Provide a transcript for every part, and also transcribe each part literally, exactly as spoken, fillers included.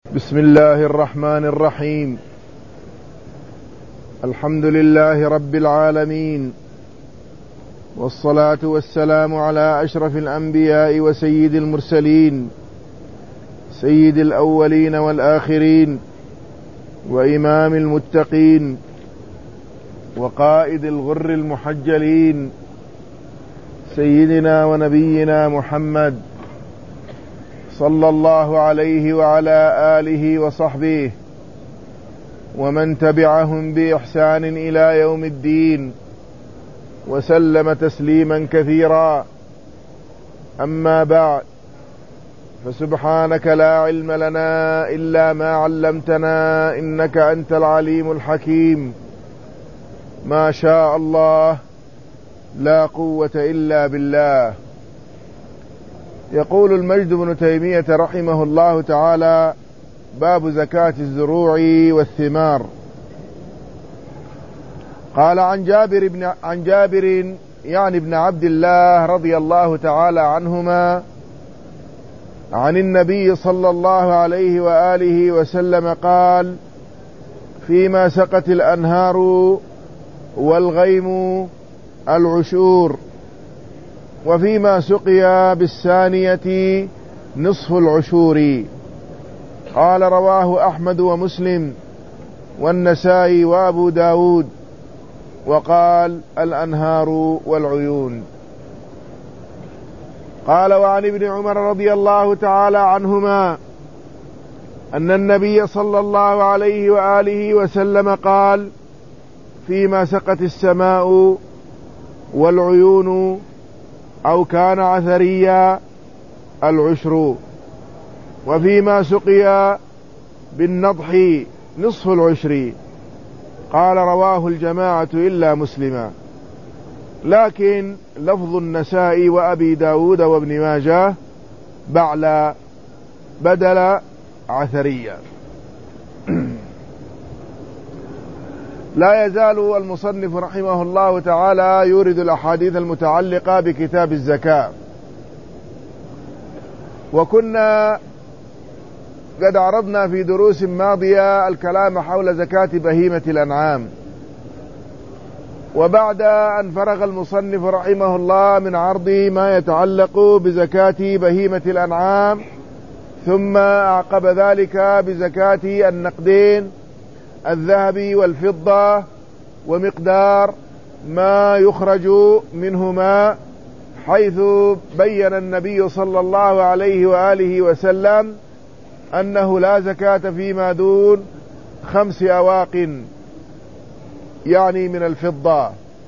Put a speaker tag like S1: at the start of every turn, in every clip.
S1: بسم الله الرحمن الرحيم. الحمد لله رب العالمين، والصلاة والسلام على أشرف الأنبياء وسيد المرسلين، سيد الأولين والآخرين، وإمام المتقين، وقائد الغر المحجلين، سيدنا ونبينا محمد صلى الله عليه وعلى آله وصحبه ومن تبعهم بإحسان إلى يوم الدين، وسلم تسليما كثيرا. أما بعد، فسبحانك لا علم لنا إلا ما علمتنا، إنك أنت العليم الحكيم. ما شاء الله، لا قوة إلا بالله. يقول المجد بن تيمية رحمه الله تعالى: باب زكاة الزروع والثمار. قال عن جابر بن عن جابر يعني ابن عبد الله رضي الله تعالى عنهما عن النبي صلى الله عليه وآله وسلم قال: فيما سقت الأنهار والغيم العشور، وفيما سقي بالثانية نصف العشور. قال: رواه أحمد ومسلم والنسائي وأبو داود، وقال: الأنهار والعيون. قال: وعن ابن عمر رضي الله تعالى عنهما أن النبي صلى الله عليه وآله وسلم قال: فيما سقت السماء والعيون أو كان عثريا العشر، وفيما سقي بالنضح نصف العشر. قال: رواه الجماعة إلا مسلما، لكن لفظ النسائي وأبي داود وابن ماجه بعلى بدل عثريا. لا يزال المصنف رحمه الله تعالى يورد الأحاديث المتعلقة بكتاب الزكاة، وكنا قد عرضنا في دروس ماضية الكلام حول زكاة بهيمة الأنعام. وبعد أن فرغ المصنف رحمه الله من عرض ما يتعلق بزكاة بهيمة الأنعام، ثم أعقب ذلك بزكاة النقدين الذهب والفضة ومقدار ما يخرج منهما، حيث بين النبي صلى الله عليه وآله وسلم أنه لا زكاة فيما دون خمس أواق يعني من الفضة،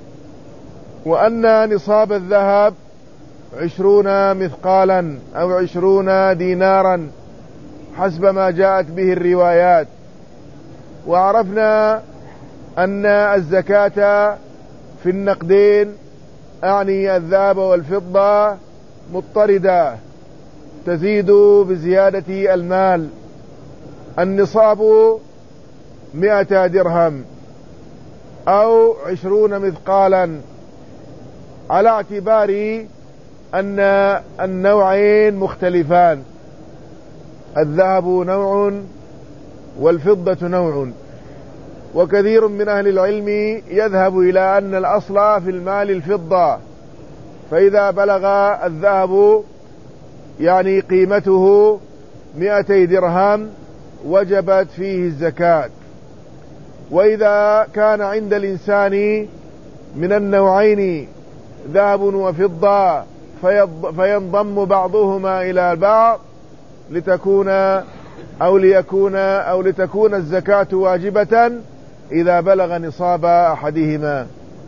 S1: وأن نصاب الذهب عشرون مثقالا أو عشرون دينارا حسب ما جاءت به الروايات. وعرفنا أن الزكاة في النقدين أعني الذهب والفضة مضطردة تزيد بزيادة المال. النصاب مئة درهم أو عشرون مثقالا، على اعتبار أن النوعين مختلفان، الذهب نوع والفضة نوع. وكثير من أهل العلم يذهب إلى أن الأصل في المال الفضة، فإذا بلغ الذهب يعني قيمته مئتي درهم وجبت فيه الزكاة. وإذا كان عند الإنسان من النوعين ذهب وفضة فينضم بعضهما إلى بعض لتكون أو ليكون أو لتكون الزكاة واجبة إذا بلغ نصاب أحدهما.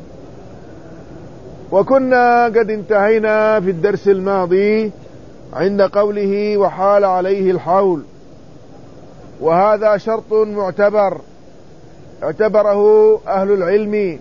S1: وكنا قد انتهينا في الدرس الماضي عند قوله: وحال عليه الحول. وهذا شرط معتبر اعتبره أهل العلم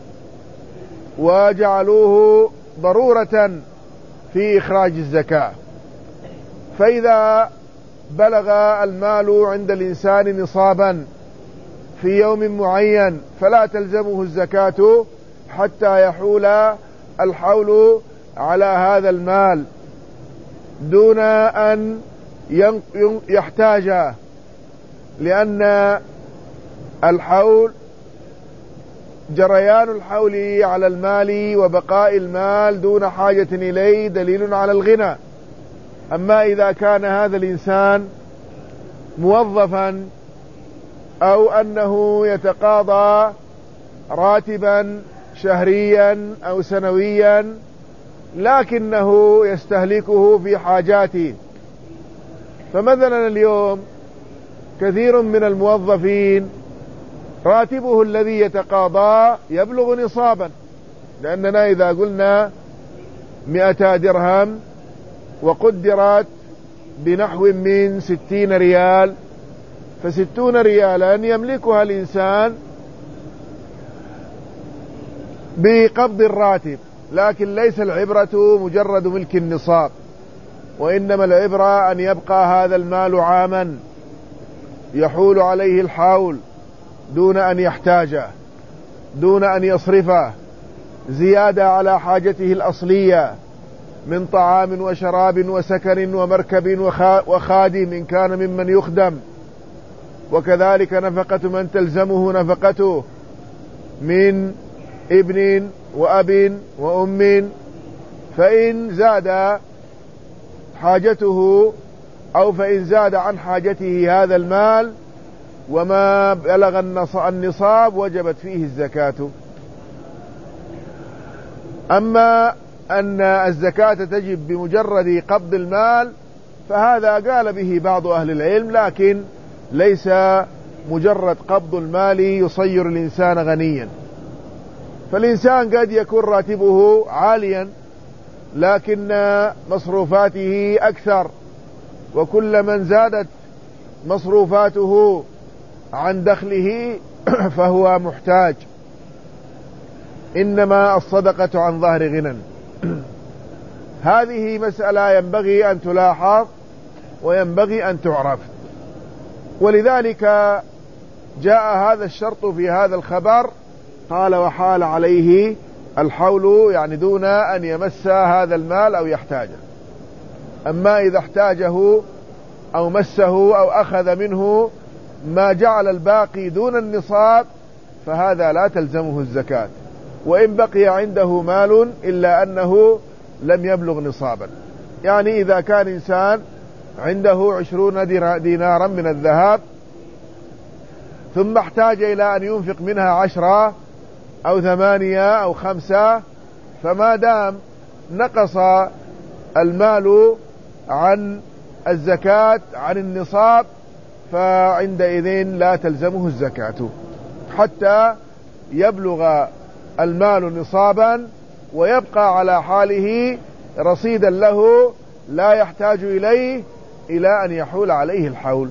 S1: وجعلوه ضرورة في إخراج الزكاة. فإذا بلغ المال عند الإنسان نصابا في يوم معين فلا تلزمه الزكاة حتى يحول الحول على هذا المال، دون أن يحتاج لأن الحول جريان الحول على المال وبقاء المال دون حاجة إليه دليل على الغنى. أما إذا كان هذا الإنسان موظفا أو أنه يتقاضى راتبا شهريا أو سنويا لكنه يستهلكه في حاجاته، فمثلا اليوم كثير من الموظفين راتبه الذي يتقاضى يبلغ نصابا، لأننا إذا قلنا مئة درهم وقدرت بنحو من ستين ريال، فستون ريالا يملكها الإنسان بقبض الراتب، لكن ليس العبرة مجرد ملك النصاب، وإنما العبرة أن يبقى هذا المال عاما يحول عليه الحول دون أن يحتاجه، دون أن يصرفه زيادة على حاجته الأصلية من طعام وشراب وسكن ومركب وخادم إن كان ممن يخدم، وكذلك نفقة من تلزمه نفقته من ابن وأب وأم. فإن زاد حاجته أو فإن زاد عن حاجته هذا المال وما بلغ النصاب وجبت فيه الزكاة. أما أن الزكاة تجب بمجرد قبض المال فهذا قال به بعض أهل العلم، لكن ليس مجرد قبض المال يصير الإنسان غنيا. فالإنسان قد يكون راتبه عاليا لكن مصروفاته أكثر، وكل من زادت مصروفاته عن دخله فهو محتاج. إنما الصدقة عن ظهر غنى. هذه مسألة ينبغي أن تلاحظ وينبغي أن تعرف، ولذلك جاء هذا الشرط في هذا الخبر، قال وحال عليه الحول، يعني دون أن يمس هذا المال أو يحتاجه. أما إذا احتاجه أو مسه أو أخذ منه ما جعل الباقي دون النصاب فهذا لا تلزمه الزكاة، وإن بقي عنده مال إلا أنه لم يبلغ نصابا. يعني إذا كان إنسان عنده عشرون دينارا من الذهب ثم احتاج إلى أن ينفق منها عشرة أو ثمانية أو خمسة، فما دام نقص المال عن الزكاة عن النصاب فعندئذ لا تلزمه الزكاة حتى يبلغ المال نصابا ويبقى على حاله رصيدا له لا يحتاج إليه إلى أن يحول عليه الحول.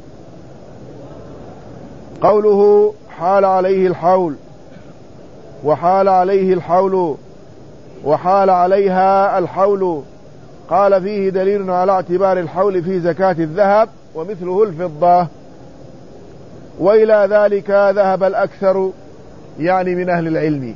S1: قوله حال عليه الحول وحال عليه الحول وحال عليها الحول، قال فيه دليل على اعتبار الحول في زكاة الذهب ومثله الفضة، وإلى ذلك ذهب الأكثر يعني من أهل العلم.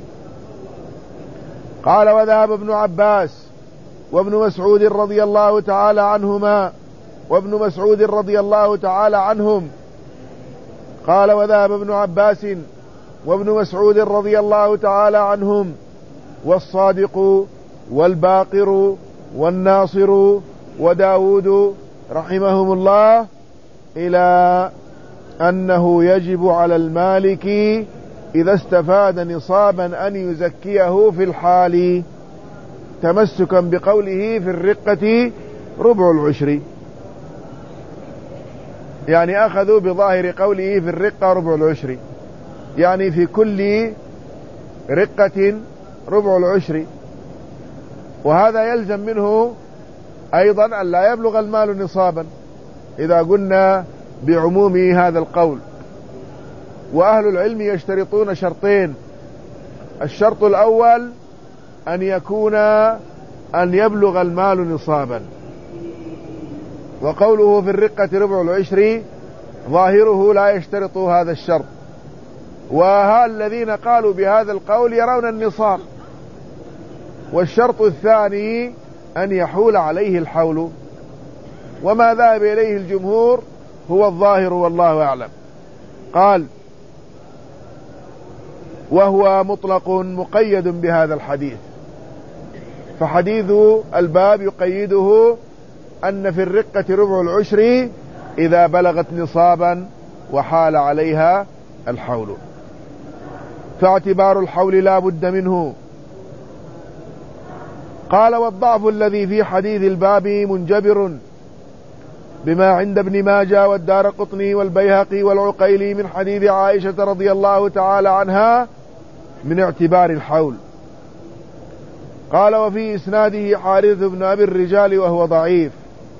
S1: قال وذهب ابن عباس وابن مسعود رضي الله تعالى عنهما وابن مسعود رضي الله تعالى عنهم. قال وذهب ابن عباس وابن مسعود رضي الله تعالى عنهم والصادق والباقر والناصر وداود رحمهم الله إلى أنه يجب على المالك إذا استفاد نصابا أن يزكيه في الحال، تمسكا بقوله في الرقة ربع العشر، يعني أخذوا بظاهر قوله في الرقة ربع العشر، يعني في كل رقة ربع العشر. وهذا يلزم منه أيضا أن لا يبلغ المال نصابا إذا قلنا بعموم هذا القول. وأهل العلم يشترطون شرطين: الشرط الأول أن يكون أن يبلغ المال نصابا، وقوله في الرقة ربع العشر ظاهره لا يشترط هذا الشرط، والذين قالوا بهذا القول يرون النصاب. والشرط الثاني أن يحول عليه الحول، وما ذهب إليه الجمهور هو الظاهر والله أعلم. قال: وهو مطلق مقيد بهذا الحديث، فحديث الباب يقيده أن في الرقة ربع العشر إذا بلغت نصابا وحال عليها الحول، فاعتبار الحول لا بد منه. قال: والضعف الذي في حديث الباب منجبر بما عند ابن ماجه والدارقطني والبيهقي والعقيلي من حديث عائشة رضي الله تعالى عنها من اعتبار الحول. قال: وفي إسناده حارث بن أبي الرجال وهو ضعيف.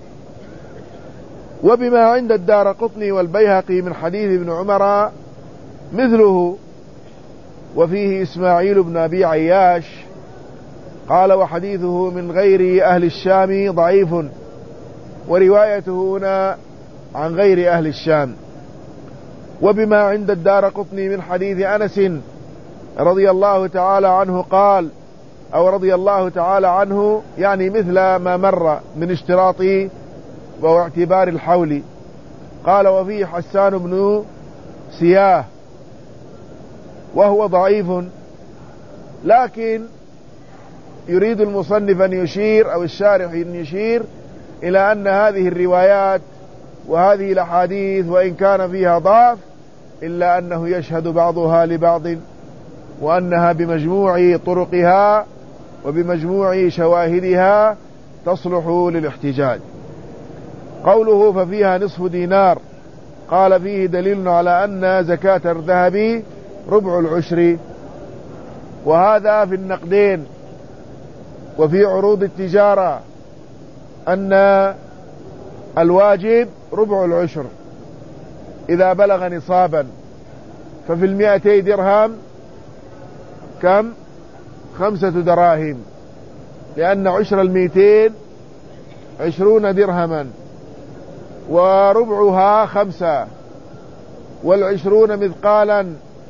S1: وبما عند الدارقطني والبيهقي من حديث ابن عمر مثله، وفيه إسماعيل بن أبي عياش. قال: وحديثه من غير أهل الشام ضعيف، وروايته هنا عن غير أهل الشام. وبما عند الدارقطني من حديث أنس رضي الله تعالى عنه قال، أو رضي الله تعالى عنه، يعني مثل ما مر من اشتراط واعتبار الحول. قال: وفيه حسان بن سياه وهو ضعيف، لكن يريد المصنف أن يشير أو الشارح أن يشير إلى أن هذه الروايات وهذه الأحاديث وإن كان فيها ضعف إلا أنه يشهد بعضها لبعض، وأنها بمجموع طرقها وبمجموع شواهدها تصلح للاحتجاج. قوله ففيها نصف دينار، قال: فيه دليل على أن زكاة الذهب ربع العشر، وهذا في النقدين. وفي عروض التجارة أن الواجب ربع العشر إذا بلغ نصابا، ففي المئتي درهم كم؟ خمسة دراهم، لأن عشر المئتين عشرون درهما، وربعها خمسة، والعشرون مثقالا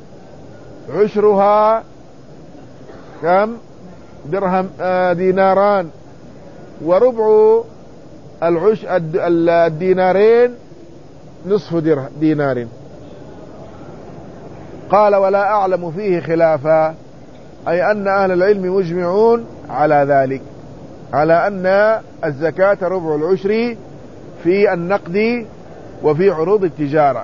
S1: عشرها كم؟ درهم آه ديناران، وربع العش الدينارين نصف دينار. قال: ولا أعلم فيه خلافا، أي أن أهل العلم مجمعون على ذلك، على أن الزكاة ربع العشر في النقد وفي عروض التجارة.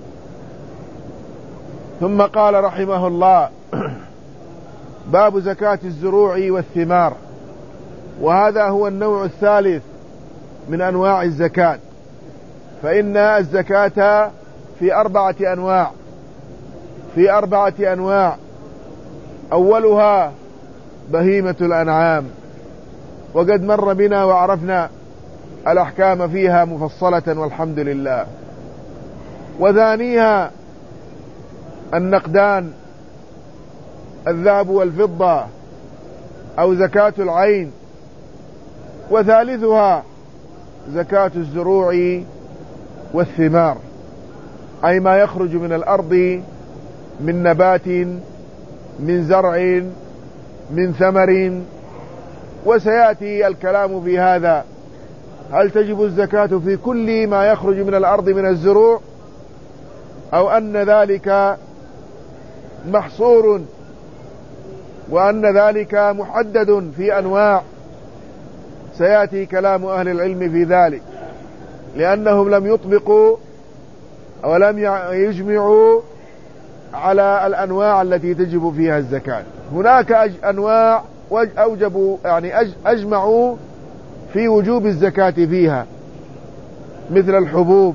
S1: ثم قال رحمه الله: باب زكاة الزروع والثمار. وهذا هو النوع الثالث من أنواع الزكاة، فإن الزكاة في أربعة أنواع في أربعة أنواع أولها بهيمة الأنعام، وقد مر بنا وعرفنا الأحكام فيها مفصلة والحمد لله. وثانيها النقدان، الذهب والفضة أو زكاة العين. وثالثها زكاة الزروع والثمار، أي ما يخرج من الأرض من نبات، من زرع، من ثمر. وسيأتي الكلام في هذا، هل تجب الزكاة في كل ما يخرج من الأرض من الزروع، أو أن ذلك محصور وأن ذلك محدد في أنواع. سيأتي كلام أهل العلم في ذلك، لأنهم لم يطبقوا ولم يجمعوا على الأنواع التي تجب فيها الزكاة. هناك أنواع أوجبوا يعني أجمعوا في وجوب الزكاة فيها، مثل الحبوب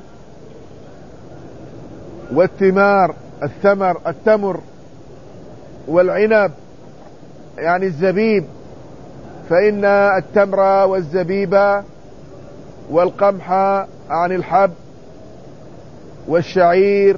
S1: والثمار، الثمر التمر والعنب، يعني الزبيب، فإن التمر والزبيب والقمح عن الحب والشعير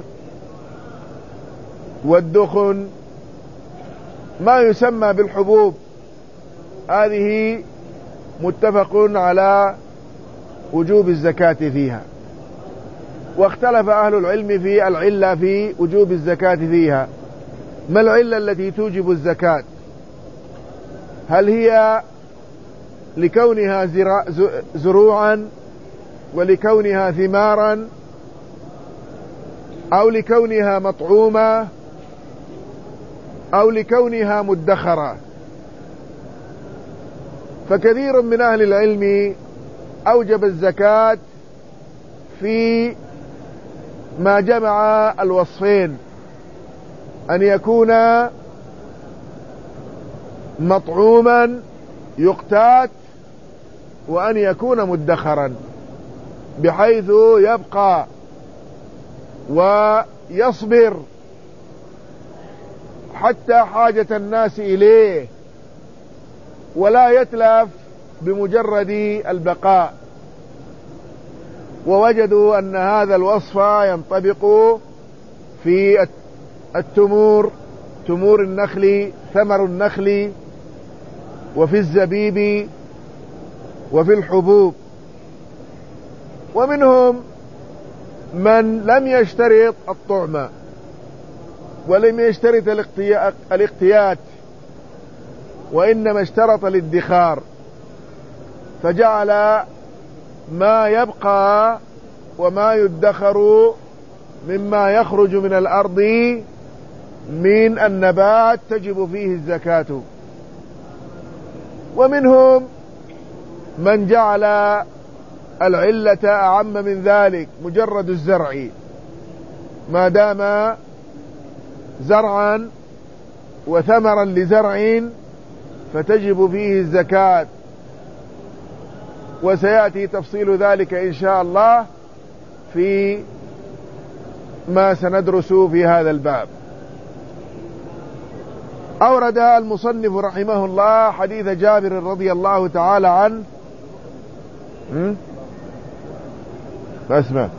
S1: والدخن ما يسمى بالحبوب، هذه متفق على وجوب الزكاة فيها. واختلف أهل العلم في العلة في وجوب الزكاة فيها. ما العلة التي توجب الزكاة؟ هل هي لكونها زروعا ولكونها ثمارا، أو لكونها مطعومة أو لكونها مدخرة. فكثير من أهل العلم أوجب الزكاة في ما جمع الوصفين، أن يكون مطعوما يقتات وأن يكون مدخرا بحيث يبقى ويصبر حتى حاجة الناس إليه ولا يتلف بمجرد البقاء. ووجدوا أن هذا الوصف ينطبق في التمور، تمور النخل، ثمر النخل، وفي الزبيب، وفي الحبوب. ومنهم من لم يشترط الطعم ولم يشترط الاقتيات، وإنما اشترط الادخار، فجعل ما يبقى وما يدخر مما يخرج من الأرض من النبات تجب فيه الزكاة. ومنهم من جعل العلة أعم من ذلك، مجرد الزرع ما دام زرعا وثمرا لزرع فتجب فيه الزكاة، وسيأتي تفصيل ذلك إن شاء الله في ما سندرس في هذا الباب. أورد المصنف رحمه الله حديث جابر رضي الله تعالى عنه. اسمع،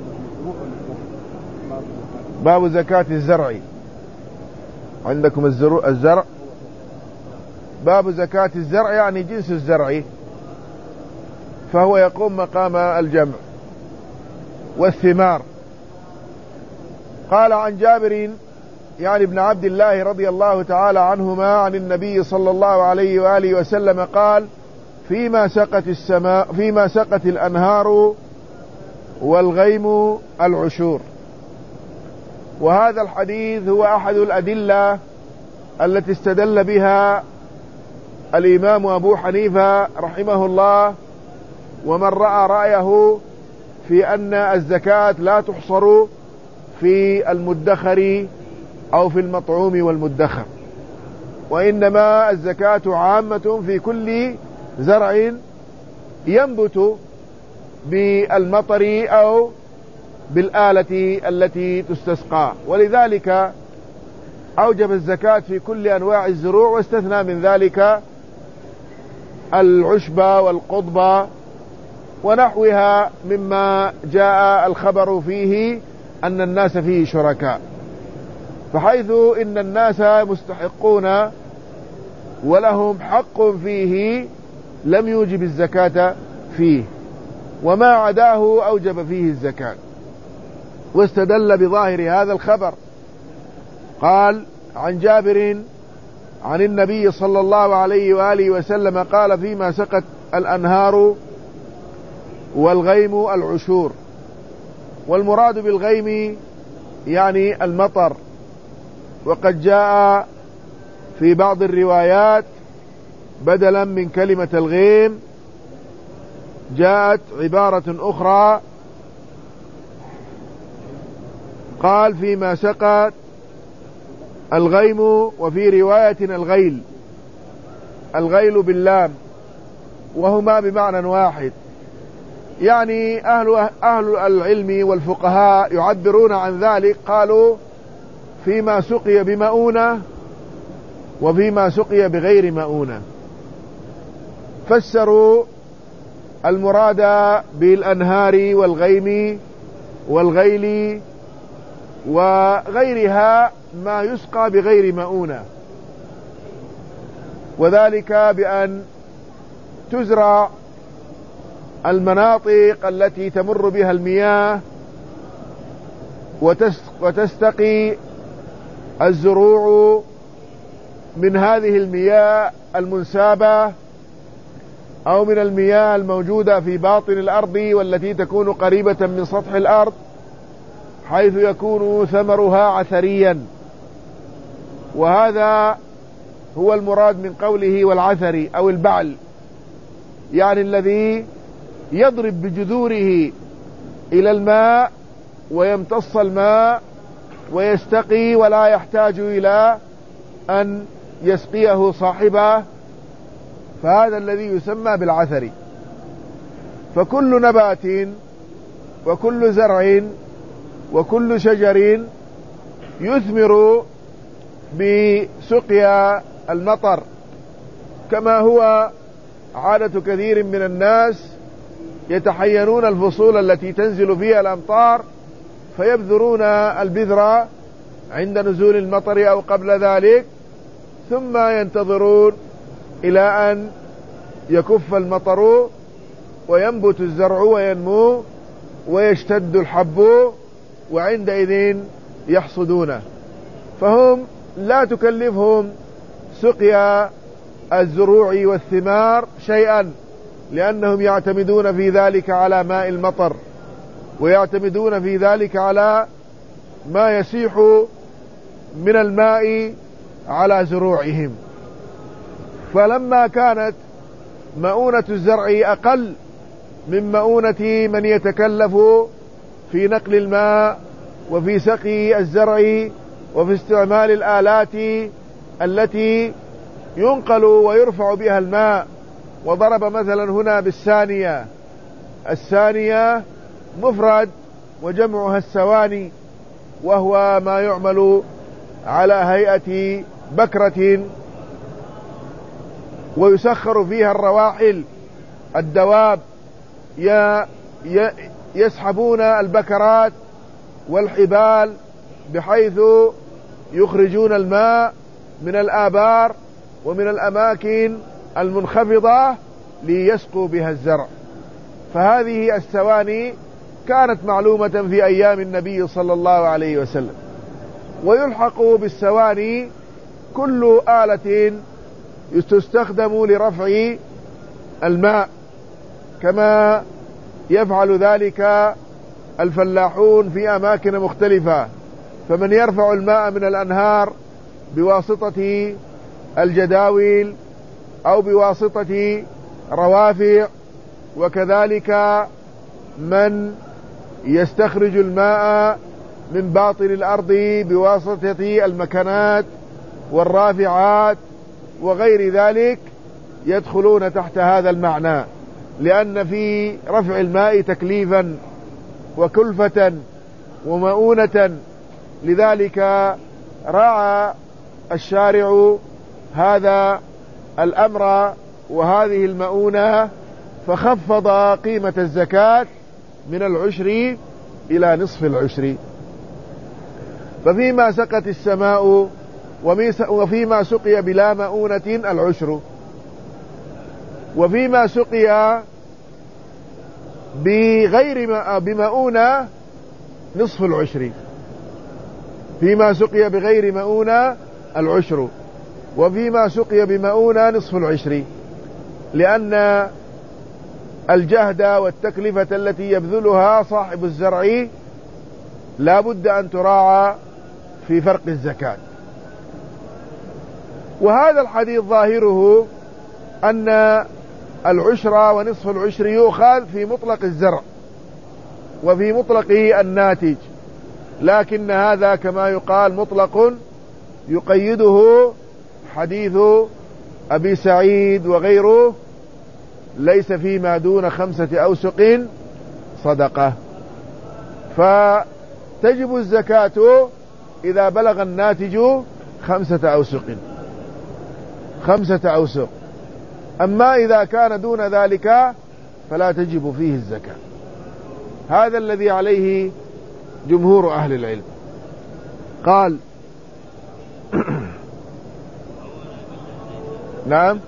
S1: باب زكاة الزرع. عندكم الزرع، باب زكاة الزرع يعني جنس الزرع، فهو يقوم مقام الجمع والثمار. قال عن جابر يعني ابن عبد الله رضي الله تعالى عنهما عن النبي صلى الله عليه وآله وسلم قال: فيما سقت السماء فيما سقت الأنهار والغيم العشور. وهذا الحديث هو أحد الأدلة التي استدل بها الإمام أبو حنيفة رحمه الله ومن رأى رأيه في أن الزكاة لا تحصر في المدخر أو في المطعوم والمدخر، وإنما الزكاة عامة في كل زرع ينبت بالمطر أو بالآلة التي تستسقى. ولذلك أوجب الزكاة في كل أنواع الزروع، واستثنى من ذلك العشب والقضب ونحوها مما جاء الخبر فيه أن الناس فيه شركاء، فحيث إن الناس مستحقون ولهم حق فيه لم يوجب الزكاة فيه، وما عداه أوجب فيه الزكاة. واستدل بظاهر هذا الخبر. قال عن جابر عن النبي صلى الله عليه وآله وسلم قال: فيما سقت الأنهار والغيم العشور. والمراد بالغيم يعني المطر، وقد جاء في بعض الروايات بدلا من كلمة الغيم جاءت عبارة أخرى، قال: فيما سقت الغيم، وفي رواية الغيل، الغيل باللام، وهما بمعنى واحد. يعني أهل, أهل العلم والفقهاء يعبرون عن ذلك، قالوا: فيما سقي بمؤونة وفيما سقي بغير مؤونة. فسروا المراد بالأنهار والغيم والغيل وغيرها ما يسقى بغير مؤونة، وذلك بأن تزرع المناطق التي تمر بها المياه وتستقي الزروع من هذه المياه المنسابة أو من المياه الموجودة في باطن الأرض والتي تكون قريبة من سطح الأرض، حيث يكون ثمرها عثريا، وهذا هو المراد من قوله والعثري أو البعل، يعني الذي يضرب بجذوره إلى الماء ويمتص الماء ويستقي ولا يحتاج إلى أن يسقيه صاحبه، فهذا الذي يسمى بالعثري. فكل نبات وكل زرع وكل شجر يثمر بسقيا المطر، كما هو عادة كثير من الناس يتحينون الفصول التي تنزل فيها الأمطار فيبذرون البذرة عند نزول المطر أو قبل ذلك، ثم ينتظرون إلى أن يكف المطر وينبت الزرع وينمو ويشتد الحب، وعندئذ يحصدونه. فهم لا تكلفهم سقيا الزروع والثمار شيئا، لأنهم يعتمدون في ذلك على ماء المطر، ويعتمدون في ذلك على ما يسيح من الماء على زروعهم. فلما كانت مؤونة الزرع أقل من مؤونة من يتكلف في نقل الماء وفي سقي الزرع وفي استعمال الآلات التي ينقل ويرفع بها الماء، وضرب مثلا هنا بالثانية، الثانية مفرد وجمعها السواني، وهو ما يعمل على هيئة بكرة ويسخر فيها الرواحل، الدواب يسحبون البكرات والحبال بحيث يخرجون الماء من الآبار ومن الأماكن المنخفضة ليسقوا بها الزرع. فهذه السواني كانت معلومة في أيام النبي صلى الله عليه وسلم. ويلحق بالسواني كل آلة تستخدم لرفع الماء، كما يفعل ذلك الفلاحون في أماكن مختلفة، فمن يرفع الماء من الأنهار بواسطة الجداول أو بواسطة روافع، وكذلك من يستخرج الماء من باطن الأرض بواسطة المكنات والرافعات وغير ذلك، يدخلون تحت هذا المعنى، لأن في رفع الماء تكليفا وكلفة ومؤونة. لذلك راعى الشارع هذا الأمر وهذه المؤونة، فخفض قيمة الزكاة من العشر إلى نصف العشر. ففيما سقت السماء وفيما سقي بلا مؤونة العشر، وفيما سقي بغير بمؤونة نصف العشر. فيما سقي بغير مؤونة العشر، وفيما سقي بمؤونة نصف العشر، لأن الجهد والتكلفة التي يبذلها صاحب الزرع لا بد أن تراعى في فرق الزكاة. وهذا الحديث ظاهره أن العشر ونصف العشر يؤخذ في مطلق الزرع وفي مطلق الناتج، لكن هذا كما يقال مطلق يقيده حديث أبي سعيد وغيره: ليس فيما دون خمسة أوسق صدقة. فتجب الزكاة إذا بلغ الناتج خمسة أوسق خمسة أوسق أما إذا كان دون ذلك فلا تجب فيه الزكاة. هذا الذي عليه جمهور أهل العلم. قال نعم.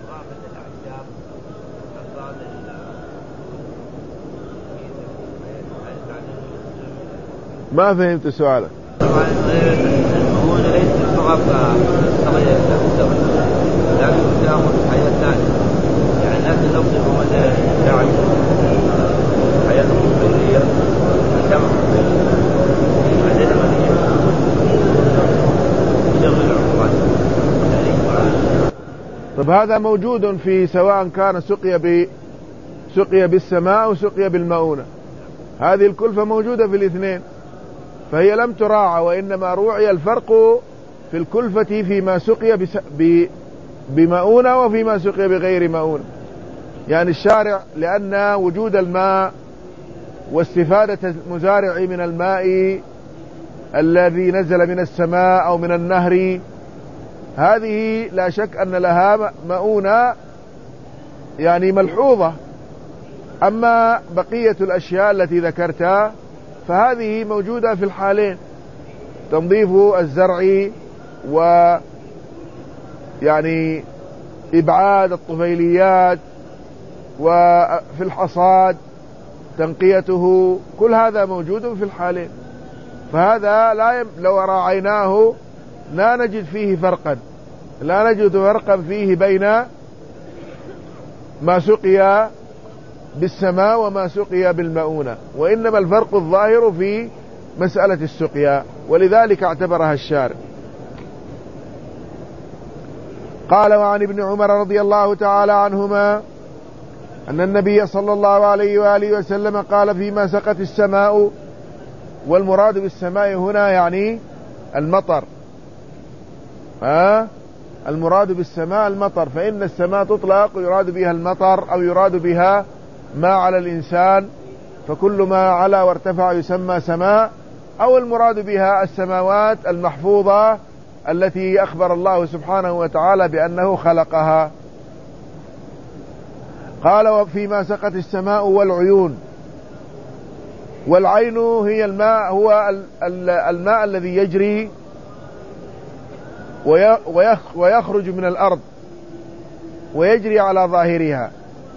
S1: ما فهمت سؤالك.
S2: طبعا هو ليس الصغاب صغير لكن تأخذ حياة ثانية، يعني الناس نصف مثلا حياتهم الطبيعية كم
S1: طب هذا موجود في سواء كان سقي ب سقي بالسماء أو سقي بالمؤونة، هذه الكلفة موجودة في الاثنين، فهي لم تراعى، وإنما روعي الفرق في الكلفة فيما سقي بمؤونة وفيما سقي بغير مؤونة. يعني الشارع لأن وجود الماء واستفادة المزارع من الماء الذي نزل من السماء أو من النهر، هذه لا شك أن لها مؤونة يعني ملحوظة. أما بقية الأشياء التي ذكرتها فهذه موجودة في الحالين، تنظيف الزرع و يعني إبعاد الطفيليات، وفي الحصاد تنقيته، كل هذا موجود في الحالين. فهذا لا يم... لو راعيناه لا نجد فيه فرقا، لا نجد فرقا فيه بين ما سقي بالسماء وما سقي بالمؤونة، وإنما الفرق الظاهر في مسألة السقيا، ولذلك اعتبرها الشارع. قال: وعن ابن عمر رضي الله تعالى عنهما أن النبي صلى الله عليه وآله وسلم قال: فيما سقت السماء، والمراد بالسماء هنا يعني المطر، ها المراد بالسماء المطر، فإن السماء تطلق يراد بها المطر أو يراد بها ما على الإنسان، فكل ما على وارتفع يسمى سماء، أو المراد بها السماوات المحفوظة التي أخبر الله سبحانه وتعالى بأنه خلقها. قال: وفيما سقت السماء والعيون. والعين هي الماء، هو الماء الذي يجري ويخرج من الأرض ويجري على ظاهرها،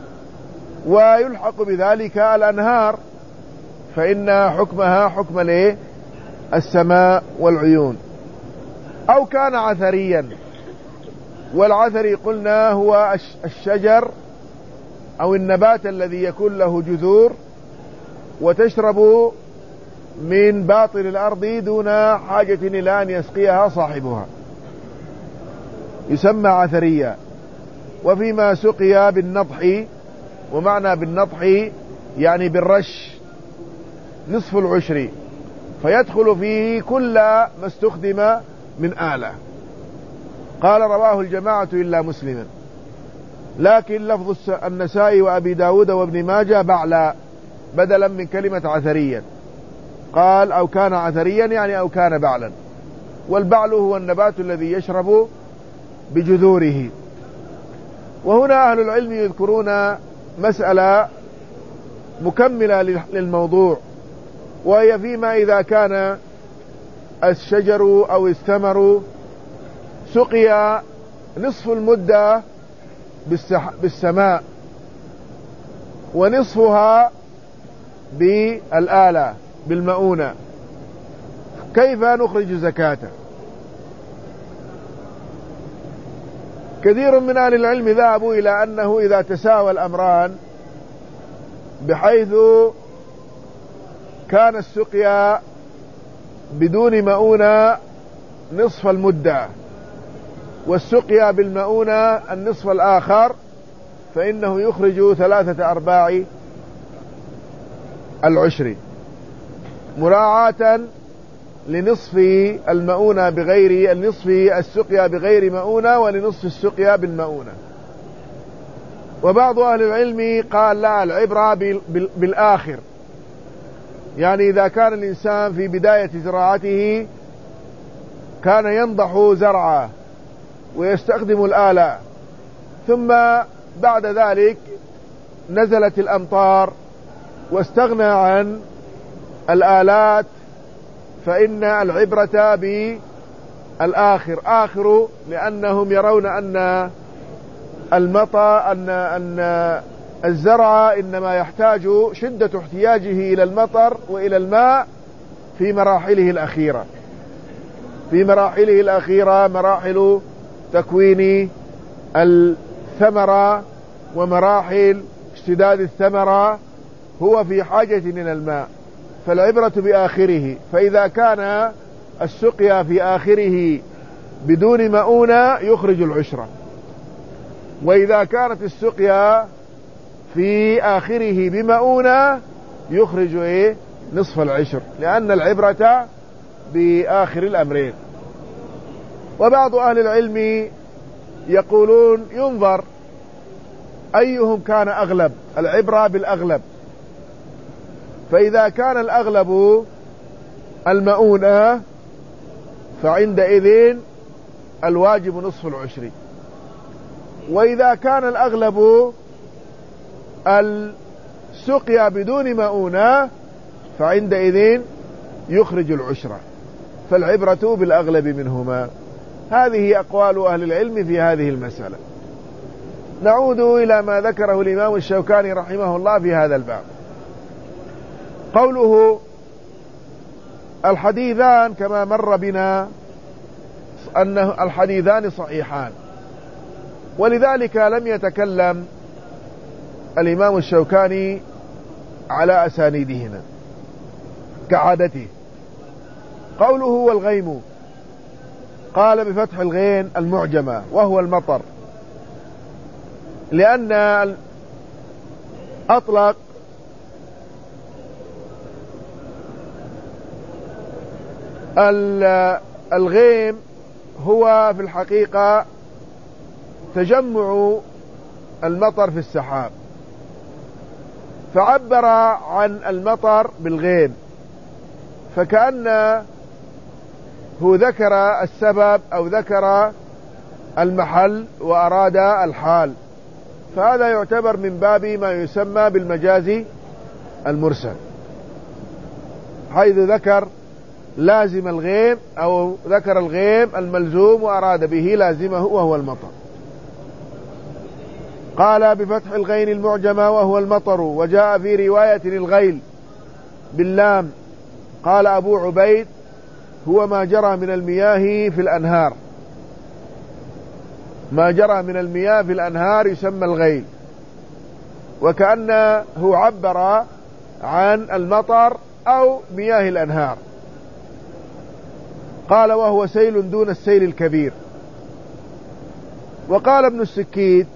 S1: ويلحق بذلك الأنهار، فإن حكمها حكم الايه السماء والعيون. أو كان عثريا، والعثري قلنا هو الشجر أو النبات الذي يكون له جذور وتشرب من باطن الأرض دون حاجة إلى أن يسقيها صاحبها، يسمى عثريا. وفيما سقي بالنضح، ومعنى بالنضح يعني بالرش، نصف العشر، فيدخل فيه كل ما استخدم من آلة. قال: رواه الجماعة إلا مسلما، لكن لفظ النسائي وأبي داود وابن ماجه بعلا بدلا من كلمة عثريا. قال: أو كان عثريا يعني أو كان بعلا، والبعل هو النبات الذي يشرب بجذوره. وهنا أهل العلم يذكرون مسألة مكملة للموضوع، وهي فيما إذا كان الشجر أو الثمر سقي نصف المدة بالسماء ونصفها بالآلة بالمؤونة، كيف نخرج زكاته؟ كثير من أهل العلم ذهبوا إلى أنه إذا تساوى الأمران، بحيث كان السقيا بدون مؤونة نصف المدة والسقيا بالمؤونة النصف الآخر، فإنه يخرج ثلاثة أرباع العشر، مراعاة لنصف المؤونة بغير النصف السقيا بغير مؤونة ولنصف السقيا بالمؤونة. وبعض أهل العلم قال: لا، العبرة بالآخر، يعني إذا كان الإنسان في بداية زراعته كان ينضح زرعه ويستخدم الآلة، ثم بعد ذلك نزلت الأمطار واستغنى عن الآلات، فإن العبرة بالآخر، آخر، لأنهم يرون أن المطر أن أن الزرع إنما يحتاج شدة احتياجه إلى المطر وإلى الماء في مراحله الأخيرة، في مراحله الأخيرة مراحل تكوين الثمرة ومراحل اشتداد الثمرة، هو في حاجة إلى الماء، فالعبرة بآخره. فإذا كان السقيا في آخره بدون مؤونة يخرج العشرة، وإذا كانت السقيا في آخره بمؤونة يخرج إيه نصف العشر، لأن العبرة بآخر الأمرين. وبعض أهل العلم يقولون ينظر أيهم كان أغلب، العبرة بالأغلب، فإذا كان الأغلب المؤونة فعندئذ الواجب نصف العشر، وإذا كان الأغلب السقيا بدون مؤونة فعندئذ يخرج العشرة، فالعبرة بالأغلب منهما. هذه أقوال أهل العلم في هذه المسألة. نعود إلى ما ذكره الإمام الشوكاني رحمه الله في هذا الباب. قوله الحديثان كما مر بنا أن الحديثان صحيحان، ولذلك لم يتكلم الإمام الشوكاني على أسانيدهما كعادته. قوله والغيم قال بفتح الغين المعجمة وهو المطر، لأن أطلق الغيم هو في الحقيقة تجمع المطر في السحاب، فعبر عن المطر بالغيم، فكأنه ذكر السبب أو ذكر المحل وأراد الحال، فهذا يعتبر من باب ما يسمى بالمجاز المرسل، حيث ذكر لازم الغيم أو ذكر الغيم الملزوم وأراد به لازمه وهو المطر. قال بفتح الغين المعجمة وهو المطر، وجاء في رواية الغيل باللام. قال أبو عبيد هو ما جرى من المياه في الأنهار، ما جرى من المياه في الأنهار يسمى الغيل، وكأنه عبر عن المطر أو مياه الأنهار. قال وهو سيل دون السيل الكبير. وقال ابن السكيت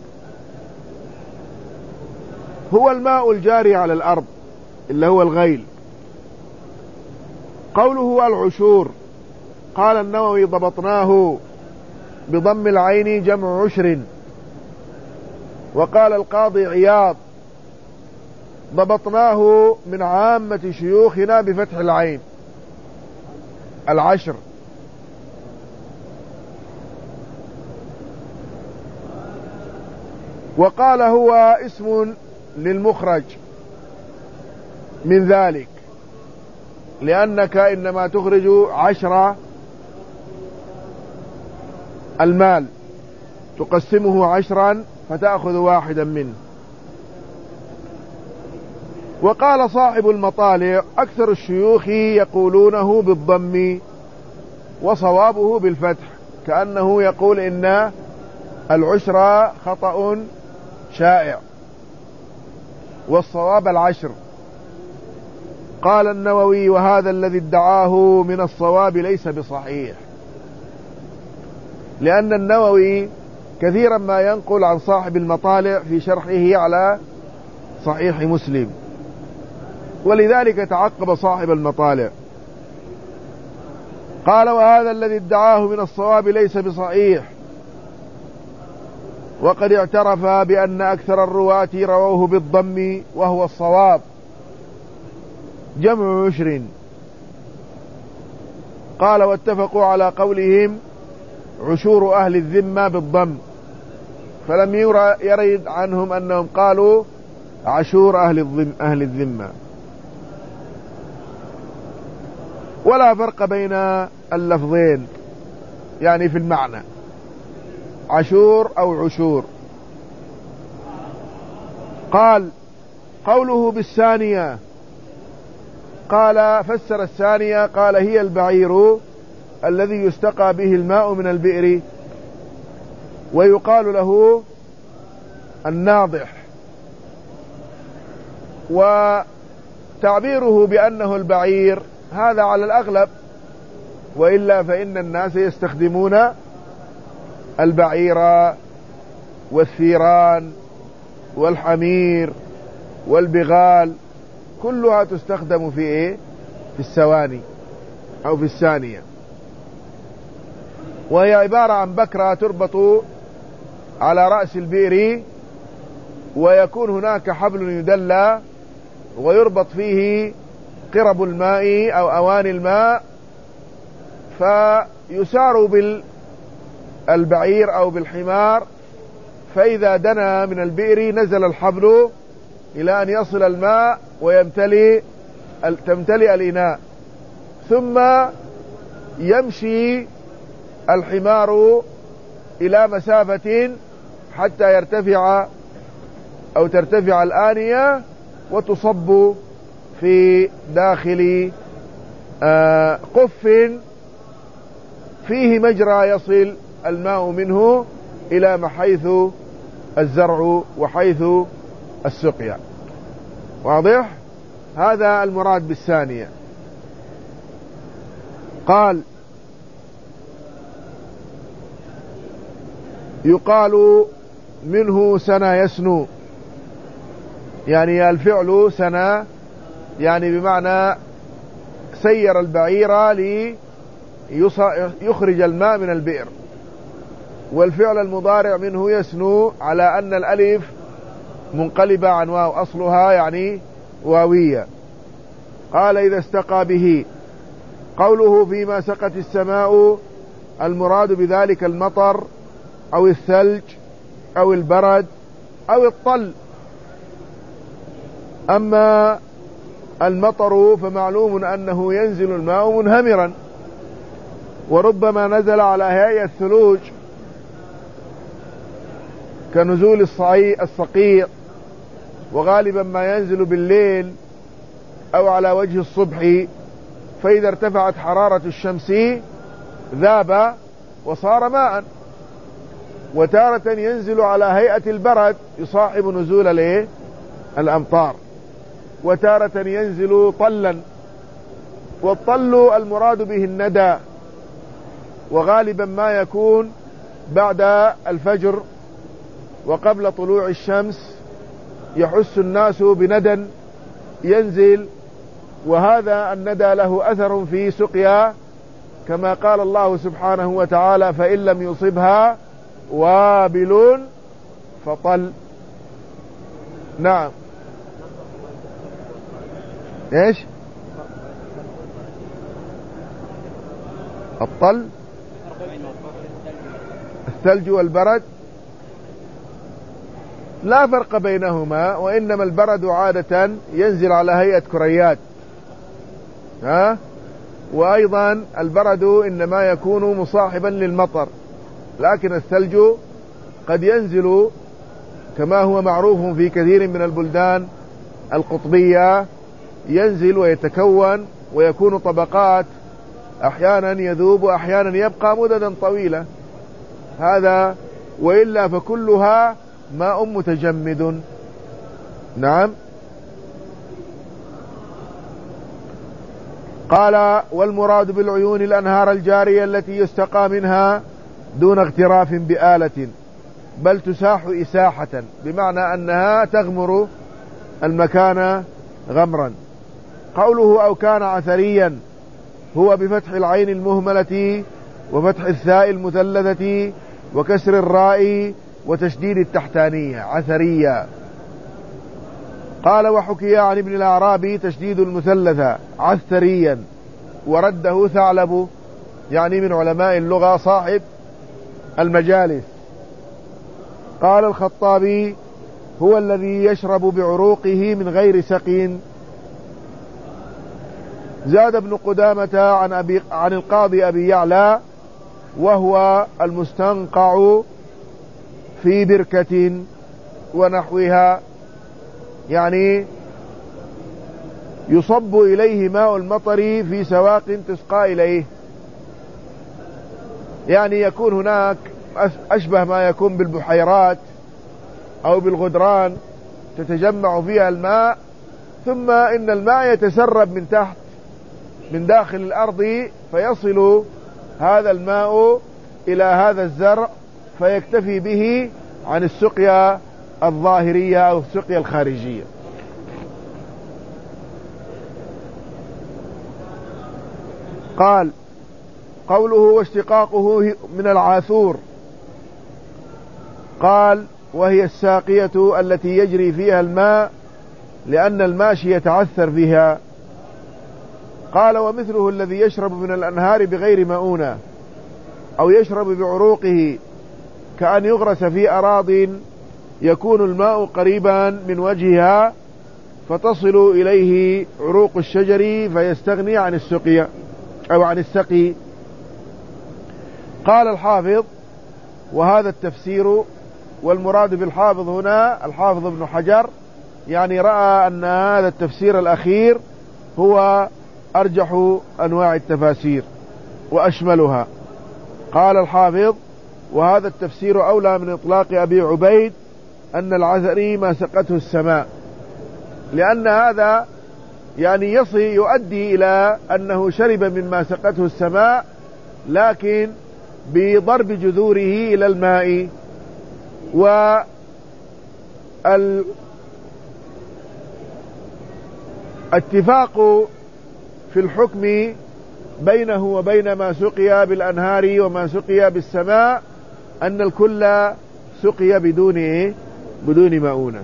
S1: هو الماء الجاري على الأرض اللي هو الغيل. قوله العشور قال النووي ضبطناه بضم العين جمع عشر. وقال القاضي عياض ضبطناه من عامة شيوخنا بفتح العين العشر. وقال هو اسم للمخرج من ذلك، لأنك إنما تخرج عشرة المال تقسمه عشرا فتأخذ واحدا منه. وقال صاحب المطالع أكثر الشيوخ يقولونه بالضم وصوابه بالفتح، كأنه يقول إن العشر خطأ شائع والصواب العشر. قال النووي وهذا الذي ادعاه من الصواب ليس بصحيح، لأن النووي كثيرا ما ينقل عن صاحب المطالع في شرحه على صحيح مسلم، ولذلك تعقب صاحب المطالع. قال وهذا الذي ادعاه من الصواب ليس بصحيح، وقد اعترف بأن أكثر الرواة رووه بالضم وهو الصواب جمع عشر. قال واتفقوا على قولهم عشور أهل الذمة بالضم، فلم يرد عنهم أنهم قالوا عشور أهل الذمة, أهل الذمة. ولا فرق بين اللفظين يعني في المعنى، عشور أو عشور. قال قوله بالثانية قال فسر الثانية قال هي البعير الذي يستقى به الماء من البئر، ويقال له الناضح. وتعبيره بأنه البعير هذا على الأغلب، وإلا فإن الناس يستخدمون البعير والثيران والحمير والبغال كلها تستخدم في إيه؟ في السواني أو في السانية، وهي عبارة عن بكرة تربط على رأس البئر، ويكون هناك حبل يدلى ويربط فيه قرب الماء أو أواني الماء، فيسار بالبعير أو بالحمار، فإذا دنا من البئر نزل الحبل إلى أن يصل الماء ويمتلئ تمتلئ الإناء، ثم يمشي الحمار إلى مسافة حتى يرتفع أو ترتفع الآنية وتصب في داخل قف فيه مجرى يصل الماء منه إلى ما حيث الزرع وحيث السقيا. واضح؟ هذا المراد بالثانية. قال يقال منه سنى يسنو، يعني الفعل سنى يعني بمعنى سير البعير ليخرج الماء من البئر، والفعل المضارع منه يسنو على أن الألف منقلبة عن واو أصلها يعني واوية. قال إذا استقى به. قوله فيما سقت السماء المراد بذلك المطر أو الثلج أو البرد أو الطل. أما المطر فمعلوم أنه ينزل الماء منهمرا، وربما نزل على هيئة الثلوج كنزول الصقيع، وغالبا ما ينزل بالليل أو على وجه الصبح، فإذا ارتفعت حرارة الشمس ذاب وصار ماء. وتارة ينزل على هيئة البرد يصاحب نزول الأمطار، وتارة ينزل طلا، والطل المراد به الندى، وغالبا ما يكون بعد الفجر وقبل طلوع الشمس يحس الناس بندى ينزل، وهذا الندى له أثر في سقيا، كما قال الله سبحانه وتعالى فإن لم يصبها وابل فطل. نعم. ايش الطل؟ الثلج والبرد لا فرق بينهما، وإنما البرد عادة ينزل على هيئة كريات، ها، وأيضا البرد إنما يكون مصاحبا للمطر، لكن الثلج قد ينزل كما هو معروف في كثير من البلدان القطبية، ينزل ويتكون ويكون طبقات، أحيانا يذوب وأحيانا يبقى مددا طويلة، هذا، وإلا فكلها ماء متجمد. نعم. قال والمراد بالعيون الأنهار الجارية التي يستقى منها دون اغتراف بآلة، بل تساح إساحة، بمعنى أنها تغمر المكان غمرا. قوله أو كان عثريا هو بفتح العين المهملة وفتح الثاء المثلثة وكسر الراء وتشديد التحتانية، عثريا. قال وحكي عن ابن الأعرابي تشديد المثلثة عثريا، ورده ثعلب، يعني من علماء اللغة صاحب المجالس. قال الخطابي هو الذي يشرب بعروقه من غير سقي. زاد ابن قدامة عن, أبي عن القاضي أبي يعلى وهو المستنقع في بركة ونحوها، يعني يصب إليه ماء المطر في سواق تسقى إليه، يعني يكون هناك أشبه ما يكون بالبحيرات أو بالغدران تتجمع فيها الماء، ثم إن الماء يتسرب من تحت من داخل الأرض، فيصل هذا الماء إلى هذا الزرع فيكتفي به عن السقيا الظاهرية أو السقيا الخارجية. قال قوله واشتقاقه من العاثور، قال وهي الساقية التي يجري فيها الماء لأن الماشي يتعثر فيها. قال ومثله الذي يشرب من الأنهار بغير مؤونة أو يشرب بعروقه كأن يغرس في أراض يكون الماء قريبا من وجهها فتصل إليه عروق الشجر فيستغني عن السقيا أو عن السقي. قال الحافظ وهذا التفسير، والمراد بالحافظ هنا الحافظ ابن حجر، يعني رأى أن هذا التفسير الأخير هو أرجح أنواع التفاسير وأشملها. قال الحافظ وهذا التفسير أولى من إطلاق أبي عبيد أن العذري ما سقته السماء، لأن هذا يعني يصي يؤدي إلى أنه شرب مما سقته السماء لكن بضرب جذوره إلى الماء. والاتفاق في الحكم بينه وبين ما سقي بالأنهار وما سقي بالسماء أن الكل سقي بدون بدون مؤونة.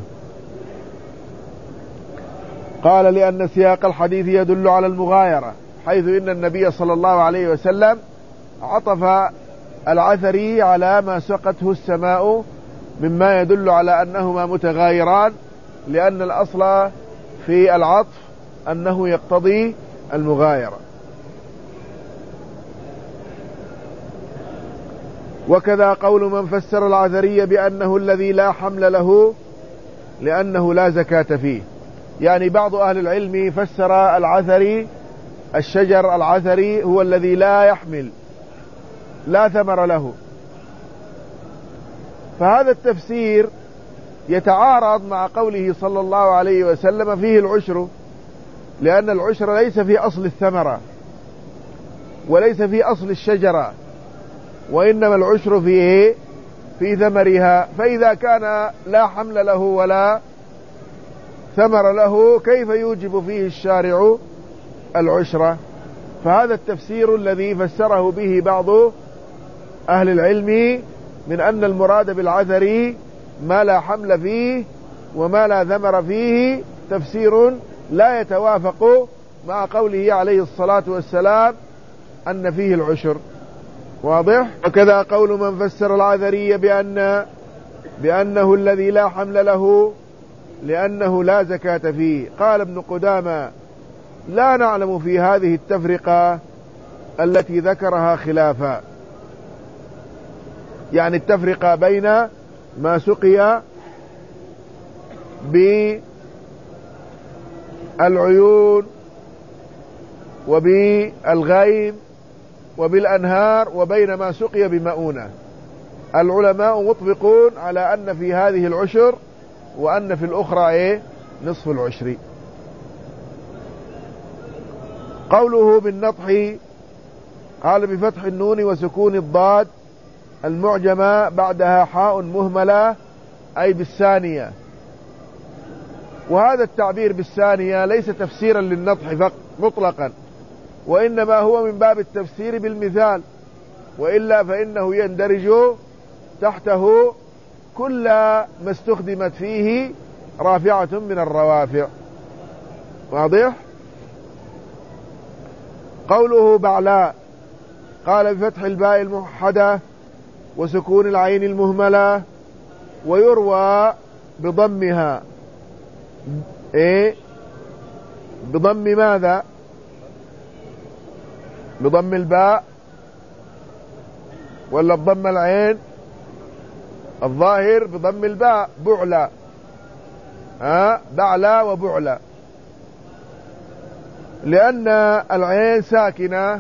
S1: قال لأن سياق الحديث يدل على المغايرة، حيث إن النبي صلى الله عليه وسلم عطف العثري على ما سقته السماء مما يدل على أنهما متغايران، لأن الأصل في العطف أنه يقتضي المغايرة. وكذا قول من فسر العذري بأنه الذي لا حمل له لأنه لا زكاة فيه، يعني بعض أهل العلم فسر العثري الشجر العثري هو الذي لا يحمل لا ثمر له، فهذا التفسير يتعارض مع قوله صلى الله عليه وسلم فيه العشر، لأن العشر ليس في أصل الثمرة وليس في أصل الشجرة، وإنما العشر فيه في ثمرها، فإذا كان لا حمل له ولا ثمر له كيف يوجب فيه الشارع العشرة؟ فهذا التفسير الذي فسره به بعض أهل العلم من أن المراد بالعذري ما لا حمل فيه وما لا ثمر فيه تفسير لا يتوافق مع قوله عليه الصلاة والسلام أن فيه العشر. واضح؟ وكذا قول من فسر العذري بأن بأنه الذي لا حمل له لأنه لا زكاة فيه. قال ابن قدامة لا نعلم في هذه التفرقة التي ذكرها خلافا، يعني التفرقة بين ما سقي بالعيون وبالغيم وبالأنهار وبين ما سقي بمؤونة. العلماء مطبقون على أن في هذه العشر وأن في الأخرى إيه؟ نصف العشر. قوله بالنطح قال بفتح النون وسكون الضاد المعجمة بعدها حاء مهملة أي بالثانية، وهذا التعبير بالثانية ليس تفسيرا للنطح مطلقا، وإنما هو من باب التفسير بالمثال، وإلا فإنه يندرج تحته كل ما استخدمت فيه رافعة من الروافع. واضح؟ قوله بعلاء قال بفتح الباء الموحدة وسكون العين المهملة، ويروى بضمها ايه بضم ماذا؟ بضم الباء ولا بضم العين؟ الظاهر بضم الباء بعلى، ها بعلى وبعلى، لأن العين ساكنة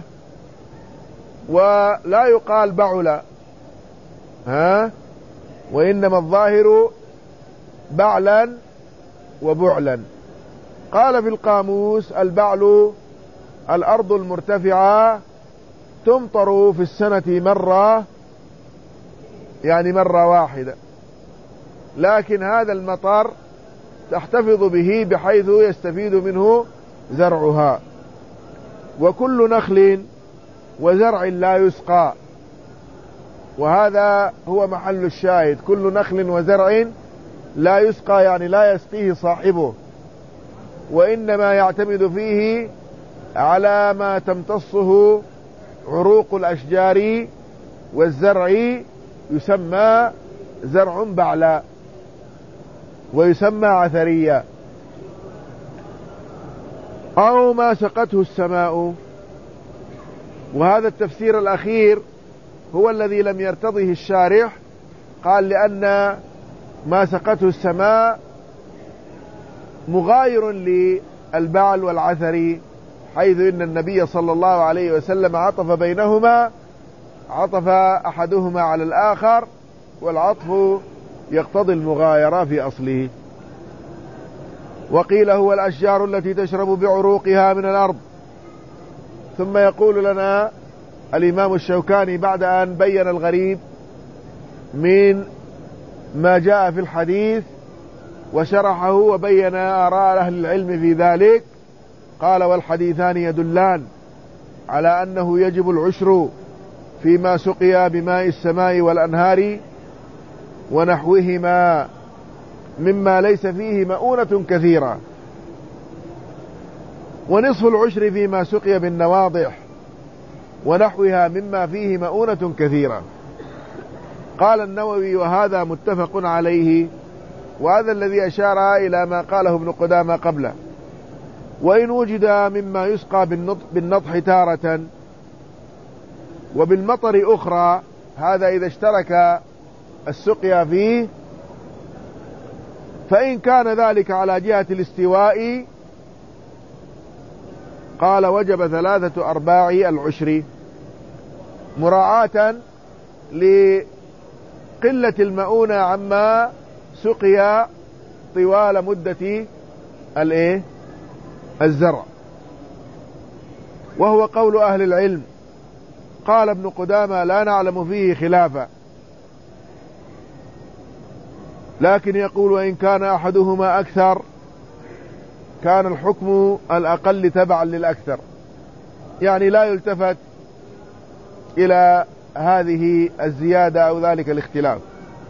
S1: ولا يقال بعلى، ها وإنما الظاهر بعلا وبعلا. قال في القاموس البعل الأرض المرتفعة تمطر في السنة مرة، يعني مرة واحدة، لكن هذا المطر تحتفظ به بحيث يستفيد منه زرعها. وكل نخل وزرع لا يسقى، وهذا هو محل الشاهد، كل نخل وزرع لا يسقى يعني لا يسقيه صاحبه، وإنما يعتمد فيه على ما تمتصه عروق الأشجار، والزرع يسمى زرع بعلا ويسمى عثريا. أو ما سقته السماء، وهذا التفسير الأخير هو الذي لم يرتضه الشارح، قال لأن ما سقته السماء مغاير للبعل والعثري، حيث إن النبي صلى الله عليه وسلم عطف بينهما، عطف أحدهما على الآخر، والعطف يقتضي المغايرة في أصله. وقيل هو الأشجار التي تشرب بعروقها من الأرض. ثم يقول لنا الإمام الشوكاني بعد أن بين الغريب من ما جاء في الحديث وشرحه وبين آراء أهل العلم في ذلك، قال: والحديثان يدلان على أنه يجب العشر فيما سقي بماء السماء والأنهار ونحوهما مما ليس فيه مؤونة كثيرة، ونصف العشر فيما سقي بالنواضح ونحوها مما فيه مؤونة كثيرة. قال النووي: وهذا متفق عليه، وهذا الذي أشار إلى ما قاله ابن قدامة قبله. وإن وجد مما يسقى بالنضح تارة وبالمطر أخرى، هذا إذا اشترك السقيا فيه، فإن كان ذلك على جهة الاستواء قال: وجب ثلاثة أرباع العشر، مراعاة لقلة المؤونة عما سقيا طوال مدة الايه الزرع. وهو قول أهل العلم. قال ابن قدامة: لا نعلم فيه خلافا، لكن يقول: وإن كان أحدهما أكثر كان الحكم الأقل تبعا للأكثر، يعني لا يلتفت إلى هذه الزيادة أو ذلك الاختلاف.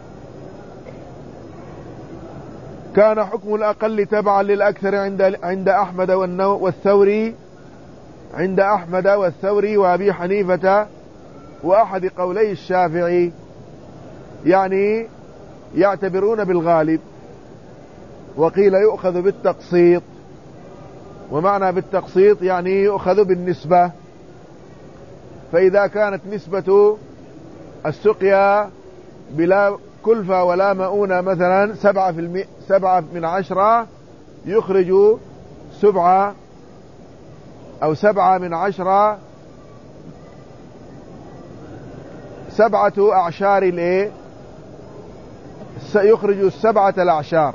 S1: كان حكم الأقل تبعا للأكثر عند عند أحمد والثوري عند أحمد والثوري وأبي حنيفة وأحد قولي الشافعي، يعني يعتبرون بالغالب. وقيل يؤخذ بالتقسيط، ومعنى بالتقسيط يعني يؤخذ بالنسبة، فإذا كانت نسبة السقيا بلا كلفة ولا مؤونة مثلا سبعة, في المئة سبعة من عشرة، يخرج سبعة أو سبعة من عشرة سبعة أعشار الإيه يخرج السبعة الأعشار،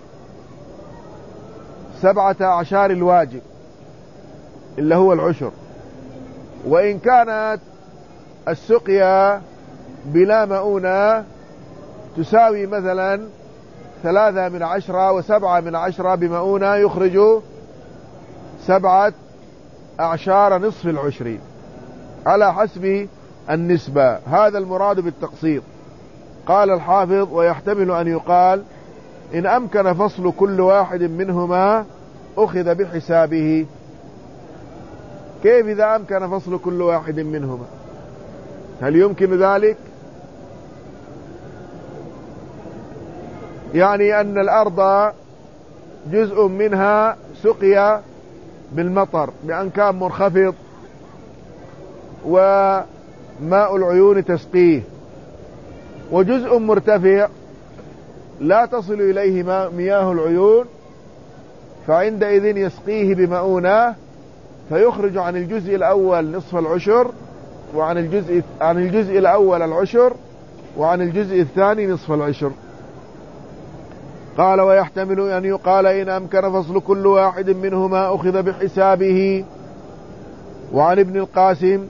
S1: سبعة أعشار الواجب اللي هو العشر. وإن كانت السقيا بلا مؤونة تساوي مثلا ثلاثة من عشرة وسبعة من عشرة بمؤونة، يخرج سبعة أعشار نصف العشر على حسب النسبة. هذا المراد بالتقسيط. قال الحافظ: ويحتمل أن يقال إن أمكن فصل كل واحد منهما أخذ بحسابه. كيف إذا أمكن فصل كل واحد منهما؟ هل يمكن ذلك؟ يعني أن الأرض جزء منها سقي بالمطر بأن كان منخفض وماء العيون تسقيه، وجزء مرتفع لا تصل إليه مياه العيون، فعندئذ يسقيه بمؤونة، فيخرج عن الجزء الأول نصف العشر، وعن الجزء عن الجزء الأول العشر، وعن الجزء الثاني نصف العشر. قال: ويحتمل أن يقال إن أمكن فصل كل واحد منهما أخذ بحسابه. وعن ابن القاسم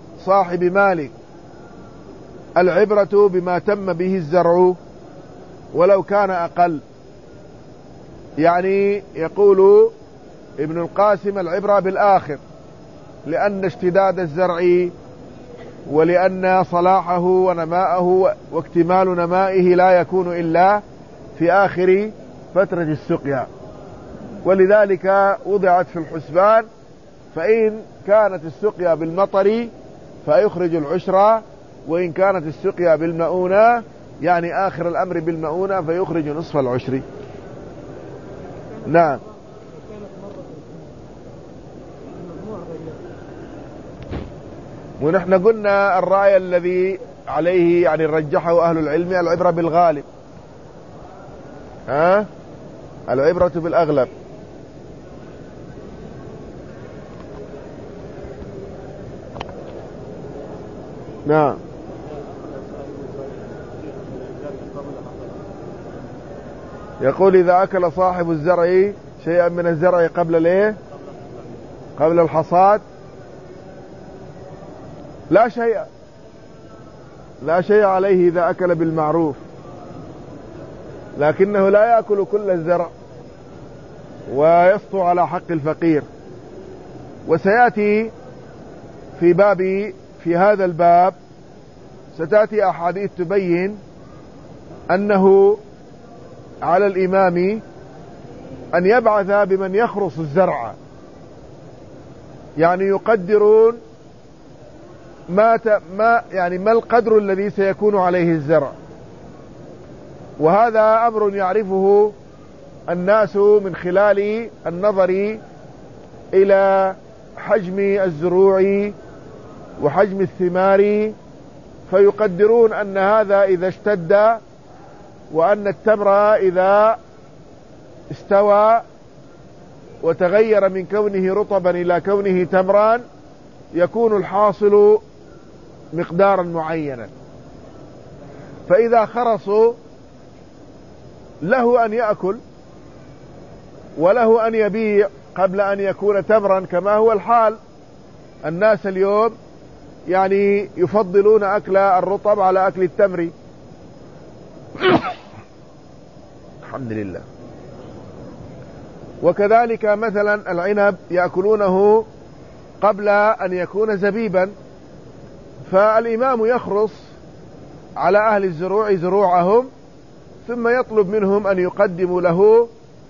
S1: صاحب مالك: العبرة بما تم به الزرع، ولو كان أقل. يعني يقول ابن القاسم العبرة بالآخر، لأن اشتداد الزرع ولأن صلاحه ونماءه واكتمال نمائه لا يكون إلا في آخر فترة السقيا، ولذلك وضعت في الحسبان. فإن كانت السقيا بالمطر فيخرج العشر، وإن كانت السقيا بالمؤونة يعني آخر الأمر بالمؤونة فيخرج نصف العشر. نعم. ونحن قلنا الرأي الذي عليه يعني رجحه أهل العلم العبرة بالغالب، ها العبرة بالأغلب. نعم. يقول إذا أكل صاحب الزرع شيئا من الزرع قبل ليه قبل الحصاد لا شيء لا شيء عليه إذا أكل بالمعروف، لكنه لا يأكل كل الزرع ويسطو على حق الفقير. وسيأتي في باب في هذا الباب ستأتي أحاديث تبين أنه على الإمام أن يبعث بمن يخرص الزرع، يعني يقدرون ما ما يعني ما القدر الذي سيكون عليه الزرع. وهذا أمر يعرفه الناس من خلال النظر إلى حجم الزروع وحجم الثمار، فيقدرون أن هذا إذا اشتد، وأن التمر إذا استوى وتغير من كونه رطبا إلى كونه تمرا يكون الحاصل مقدارا معينا. فإذا خرصوا له أن يأكل وله أن يبيع قبل أن يكون تمرا، كما هو الحال. الناس اليوم يعني يفضلون أكل الرطب على أكل التمر. الحمد لله. وكذلك مثلا العنب يأكلونه قبل أن يكون زبيبا، فالإمام يخرص على أهل الزروع زروعهم ثم يطلب منهم أن يقدموا له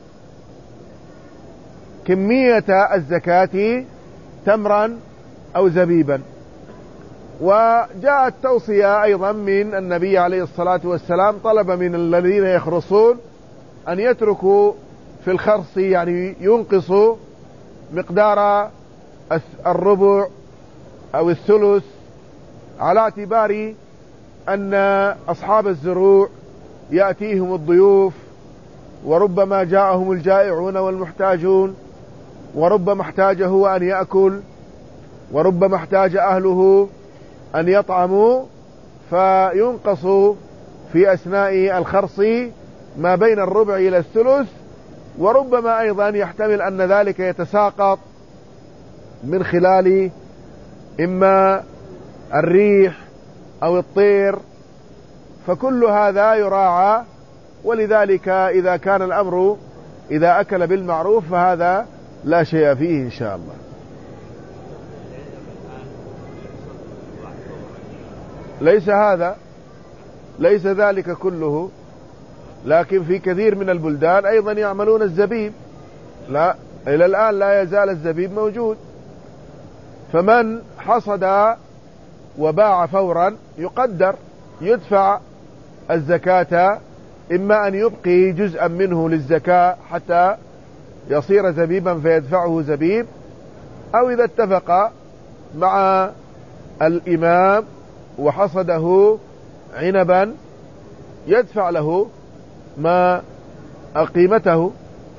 S1: كمية الزكاة تمرا أو زبيبا. وجاءت توصية أيضا من النبي عليه الصلاة والسلام، طلب من الذين يخرصون أن يتركوا في الخرص يعني ينقصوا مقدار الربع أو الثلث، على اعتبار أن أصحاب الزروع يأتيهم الضيوف، وربما جاءهم الجائعون والمحتاجون، وربما احتاج هو أن يأكل، وربما احتاج أهله أن يطعموا، فينقص في أثناء الخرص ما بين الربع إلى الثلث. وربما أيضا يحتمل أن ذلك يتساقط من خلال إما الريح أو الطير، فكل هذا يراعى. ولذلك إذا كان الأمر إذا أكل بالمعروف فهذا لا شيء فيه إن شاء الله. ليس هذا ليس ذلك كله، لكن في كثير من البلدان أيضا يعملون الزبيب، لا إلى الآن لا يزال الزبيب موجود. فمن حصد وباع فورا يقدر يدفع الزكاة، إما أن يبقي جزءا منه للزكاة حتى يصير زبيبا فيدفعه زبيب، أو إذا اتفق مع الإمام وحصده عنبا يدفع له ما قيمته.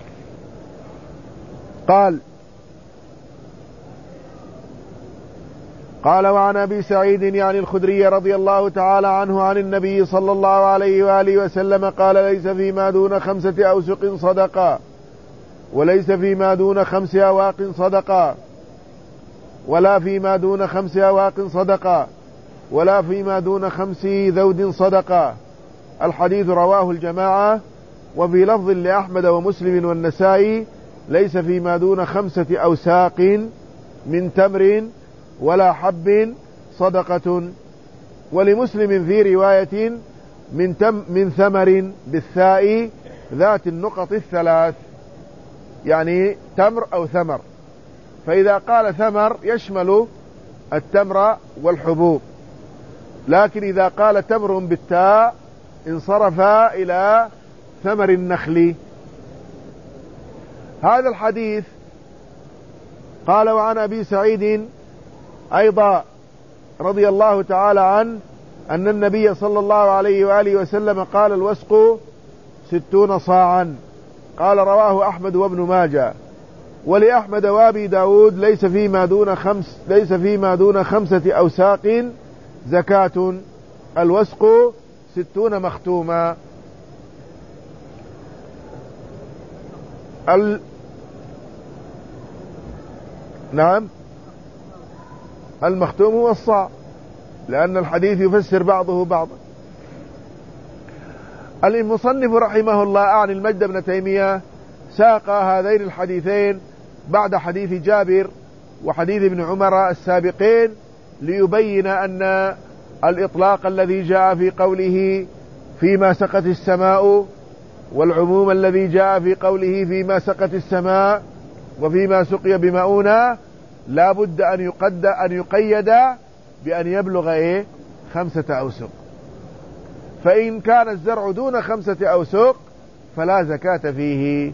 S1: قال قال وعن أبي سعيد يعني الخدري رضي الله تعالى عنه عن النبي صلى الله عليه وآله وسلم قال ليس فيما دون خمسة أوسق صدقة، وليس فيما دون خمس أواق صدقة، ولا فيما دون خمس أواق صدقة، ولا فيما دون خمس ذود صدقة، الحديث رواه الجماعة، وفي لفظ لأحمد ومسلم والنسائي: ليس فيما دون خمسة أوساق من تمر ولا حب صدقة. ولمسلم في رواية: من, تم من ثمر بالثاء ذات النقط الثلاث، يعني تمر أو ثمر، فإذا قال ثمر يشمل التمر والحبوب، لكن إذا قال تمر بالتاء انصرف إلى ثمر النخل. هذا الحديث قال: وعن أبي سعيد أيضا رضي الله تعالى عنه أن النبي صلى الله عليه وآله وسلم قال: الوسق ستون صاعا. قال: رواه أحمد وابن ماجه. ولأحمد وابي داود: ليس فيما دون خمس ليس فيما دون خمسة أوساق زكاة، الوسق ستون مختوما. ال... نعم، المختوم هو الصاع، لأن الحديث يفسر بعضه بعضا. المصنف رحمه الله أعني المجد بن تيمية ساق هذين الحديثين بعد حديث جابر وحديث ابن عمر السابقين ليبين أن الإطلاق الذي جاء في قوله فيما سقت السماء، والعموم الذي جاء في قوله فيما سقت السماء وفيما سقي بمؤونة لا بد أن يقد أن يقيد بأن يبلغ إيه؟ خمسة أوسق. فإن كان الزرع دون خمسة أوسق فلا زكاة فيه،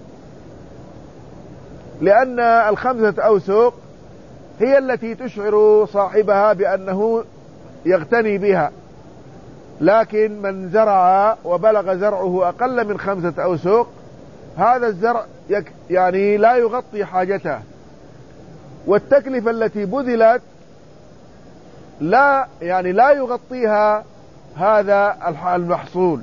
S1: لأن الخمسة أوسق هي التي تشعر صاحبها بأنه يغتني بها، لكن من زرع وبلغ زرعه أقل من خمسة أوسق هذا الزرع يعني لا يغطي حاجته، والتكلفة التي بذلت لا يعني لا يغطيها هذا المحصول.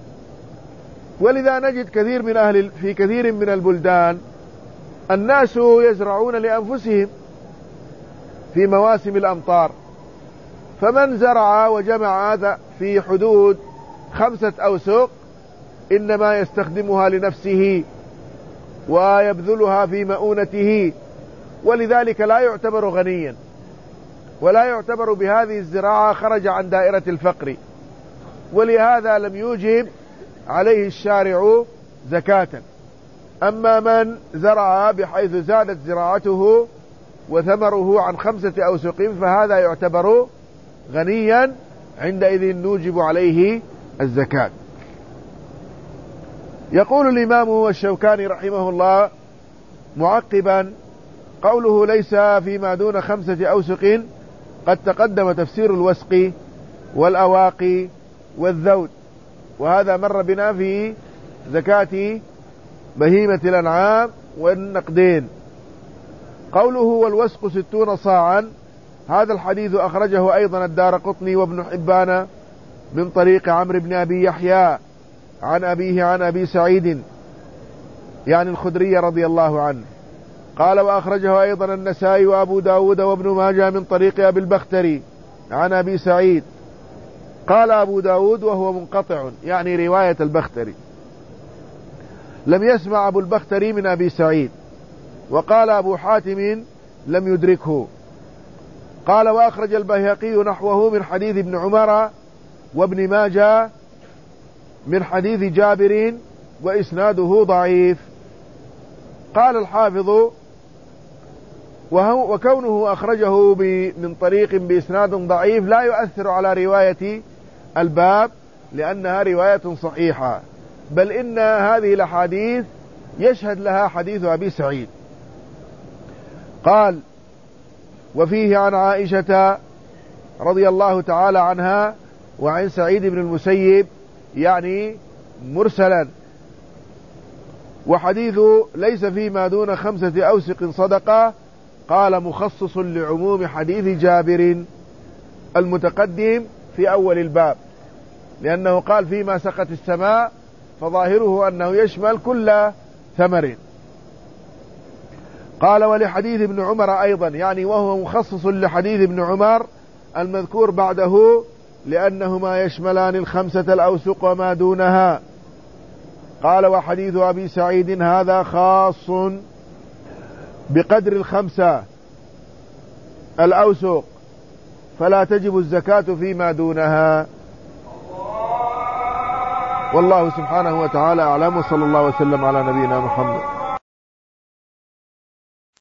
S1: ولذا نجد كثير من أهل في كثير من البلدان الناس يزرعون لأنفسهم في مواسم الأمطار، فمن زرع وجمع في حدود خمسة أوسق إنما يستخدمها لنفسه ويبذلها في مؤونته، ولذلك لا يعتبر غنيا ولا يعتبر بهذه الزراعة خرج عن دائرة الفقر، ولهذا لم يوجب عليه الشارع زكاة. أما من زرع بحيث زادت زراعته وثمره عن خمسة أوسق فهذا يعتبر غنيا، عندئذ نوجب عليه الزكاة. يقول الإمام الشوكاني رحمه الله معقبا: قوله ليس فيما دون خمسة أوسق قد تقدم تفسير الوسق والأواقي والذود، وهذا مر بنا في زكاة بهيمة الأنعام والنقدين. قوله والوسق ستون صاعا، هذا الحديث أخرجه أيضا الدارقطني وابن حبان من طريق عمرو بن أبي يحيى عن أبيه عن أبي سعيد يعني الخدري رضي الله عنه قال: وأخرجه أيضا النسائي وأبو داود وابن ماجه من طريق أبي البختري عن أبي سعيد. قال أبو داود وهو منقطع، يعني رواية البختري، لم يسمع أبو البختري من أبي سعيد. وقال أبو حاتم لم يدركه. قال: وأخرج البيهقي نحوه من حديث ابن عمر وابن ماجه من حديث جابر وإسناده ضعيف. قال الحافظ: وكونه أخرجه من طريق بإسناد ضعيف لا يؤثر على رواية الباب، لأنها رواية صحيحة، بل إن هذه الأحاديث يشهد لها حديث أبي سعيد. قال: وفيه عن عائشة رضي الله تعالى عنها وعن سعيد بن المسيب يعني مرسلا. وحديث ليس فيما دون خمسة أوسق صدقة قال مخصص لعموم حديث جابر المتقدم في أول الباب، لأنه قال فيما سقت السماء، فظاهره أنه يشمل كل ثمر. قال: ولحديث ابن عمر أيضا، يعني وهو مخصص لحديث ابن عمر المذكور بعده لأنهما يشملان الخمسة الأوسق وما دونها. قال وحديث أبي سعيد هذا خاص بقدر الخمسة الأوسق، فلا تجب الزكاة فيما دونها. والله سبحانه وتعالى أعلم، وصلى الله وسلم على نبينا محمد.